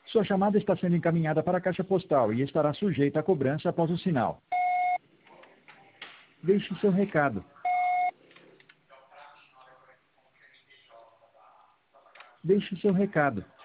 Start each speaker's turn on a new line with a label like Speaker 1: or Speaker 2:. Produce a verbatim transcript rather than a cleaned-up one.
Speaker 1: Sua chamada está sendo encaminhada para a caixa postal e estará sujeita a cobrança após o sinal. Deixe seu recado. Deixe seu recado.